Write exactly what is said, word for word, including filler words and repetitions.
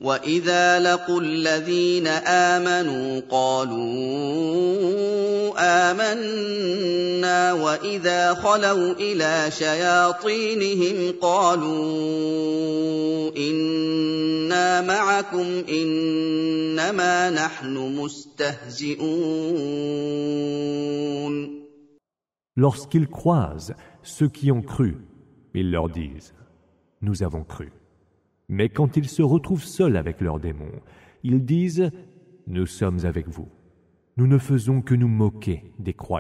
وَإِذَا لَقُوا الَّذِينَ آمَنُوا قَالُوا آمَنَّا وَإِذَا خَلَوْا إِلَىٰ شَيَاطِينِهِمْ قَالُوا إِنَّا مَعَكُمْ إِنَّمَا نَحْنُ مُسْتَهْزِئُونَ. Lorsqu'ils croisent ceux qui ont cru, ils leur disent « Nous avons cru ». Mais quand ils se retrouvent seuls avec leurs démons, ils disent « Nous sommes avec vous. Nous ne faisons que nous moquer des croyants. »